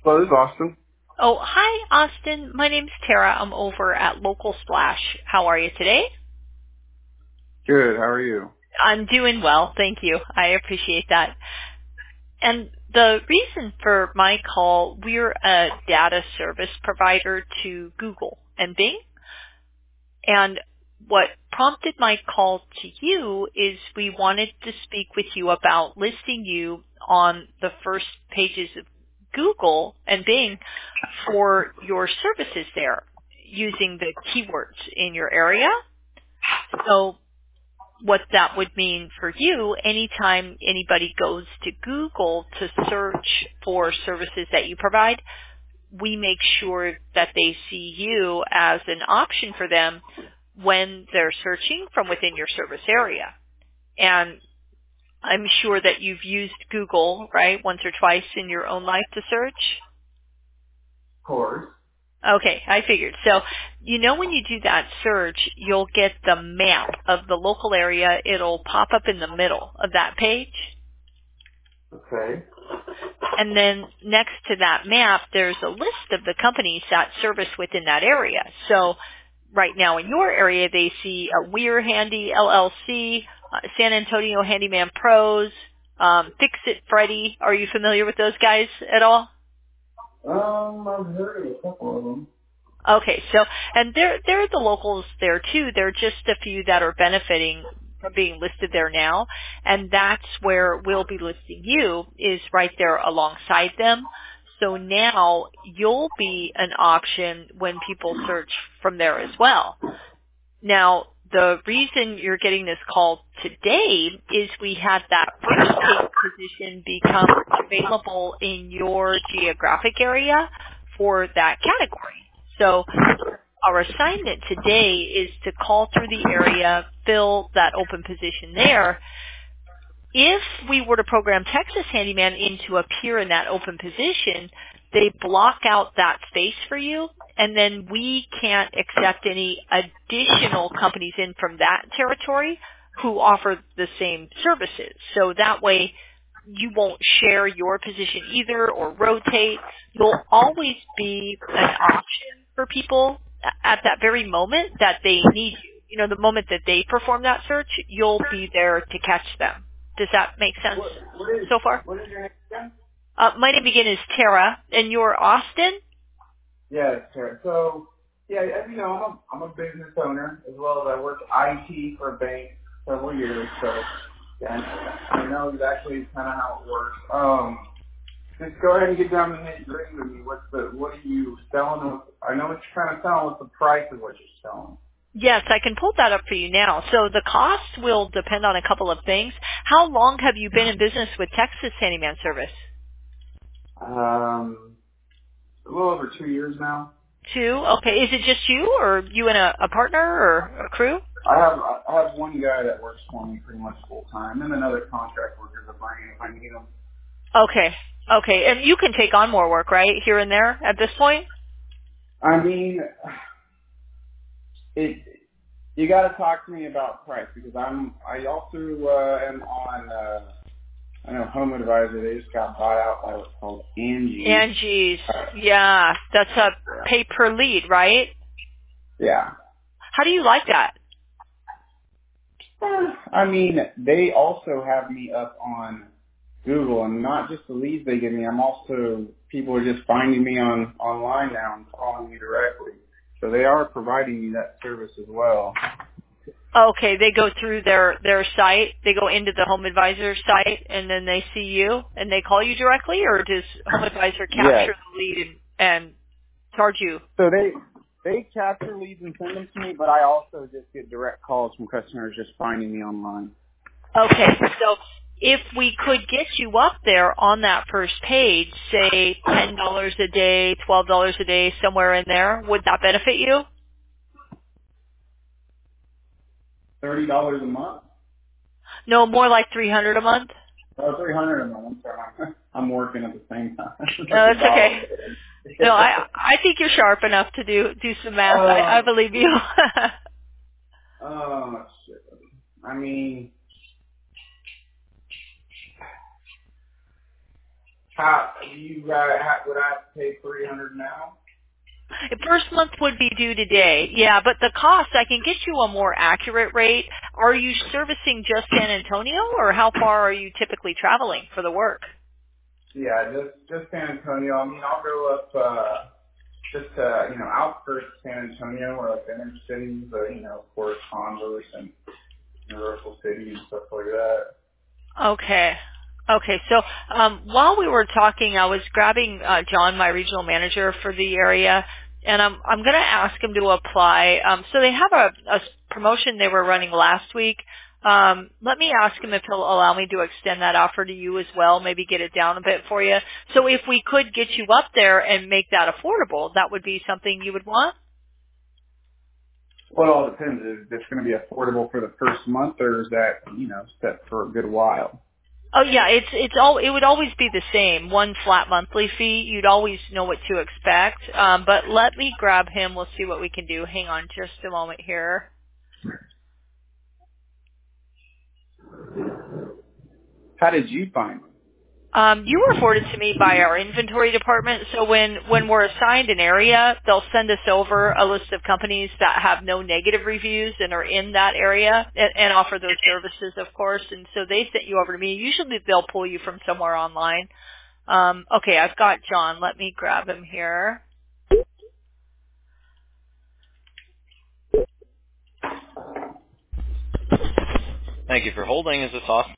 Hello, this is Austin. Oh, hi, Austin. My name's Tara. I'm over at Local Splash. How are you today? Good. How are you? I'm doing well, thank you. I appreciate that. And the reason for my call, we're a data service provider to Google and Bing. And what prompted my call to you is we wanted to speak with you about listing you on the first pages of Google and Bing for your services there using the keywords in your area. So what that would mean for you, anytime anybody goes to Google to search for services that you provide, we make sure that they see you as an option for them when they're searching from within your service area. And I'm sure that you've used Google, right, once or twice in your own life to search. Of course. Okay, I figured. So, when you do that search, you'll get the map of the local area. It'll pop up in the middle of that page. Okay. And then next to that map, there's a list of the companies that service within that area. So right now in your area, they see Weir Handy LLC, San Antonio Handyman Pros, Fix It Freddy. Are you familiar with those guys at all? I've heard of a couple of them. Okay, so and they're the locals there too. They're just a few that are benefiting from being listed there now, and that's where we'll be listing you is right there alongside them. So now you'll be an option when people search from there as well. Now, the reason you're getting this call today is we had that first page position become available in your geographic area for that category. So our assignment today is to call through the area, fill that open position there. If we were to program Texas Handyman in to appear in that open position, they block out that space for you, and then we can't accept any additional companies in from that territory who offer the same services. So that way you won't share your position either or rotate. You'll always be an option for people at that very moment that they need you. The moment that they perform that search, you'll be there to catch them. Does that make sense so far? What is your name again? My name again is Tara, and you're Austin? Yeah, sure. So, yeah, as you know, I'm a business owner as well as I worked IT for a bank several years. So, yeah, I know exactly kind of how it works. Just go ahead and get down to the nitty-gritty with me. What are you selling? I know what you're trying to sell. What's the price of what you're selling? Yes, I can pull that up for you now. So the cost will depend on a couple of things. How long have you been in business with Texas Handyman Service? A little over 2 years now. 2? Okay. Is it just you, or you and a partner or a crew? I have one guy that works for me pretty much full time, and another contract worker to bring if I need them. Okay. Okay. And you can take on more work, right, here and there at this point? I mean, you got to talk to me about price because I also am on. I know Home Advisor. They just got bought out by what's called Angie. Angie's. Yeah. That's a pay per lead, right? Yeah. How do you like that? I mean, they also have me up on Google, and not just the leads they give me. People are just finding me online now and calling me directly. So they are providing me that service as well. Okay, they go through their site. They go into the Home Advisor site, and then they see you, and they call you directly, or does Home Advisor Yes. capture the lead and charge you? So they capture leads and send them to me, but I also just get direct calls from customers just finding me online. Okay, so if we could get you up there on that first page, say $10 a day, $12 a day, somewhere in there, would that benefit you? $30 a month? No, more like $300 a month. Oh, $300 a month. I'm sorry. I'm working at the same time. No, that's okay. No, I think you're sharp enough to do some math. I believe you. Oh, shit. I mean, How you guys would I have to pay $300 now? First month would be due today, yeah, but the cost, I can get you a more accurate rate. Are you servicing just San Antonio, or how far are you typically traveling for the work? Yeah, just San Antonio. I mean, I'll go up just outskirts of San Antonio, or like the inner cities, of course, Converse and Universal City and stuff like that. Okay. Okay. So while we were talking, I was grabbing John, my regional manager for the area, and I'm going to ask him to apply. So they have a promotion they were running last week. Let me ask him if he'll allow me to extend that offer to you as well, maybe get it down a bit for you. So if we could get you up there and make that affordable, that would be something you would want? Well, it all depends. Is this going to be affordable for the first month, or is that set for a good while? Oh yeah, it would always be the same, one flat monthly fee. You'd always know what to expect. But let me grab him. We'll see what we can do. Hang on just a moment here. How did you find them? You were forwarded to me by our inventory department. So when we're assigned an area, they'll send us over a list of companies that have no negative reviews and are in that area and offer those services, of course. And so they sent you over to me. Usually they'll pull you from somewhere online. Okay, I've got John. Let me grab him here. Thank you for holding. Is this Austin?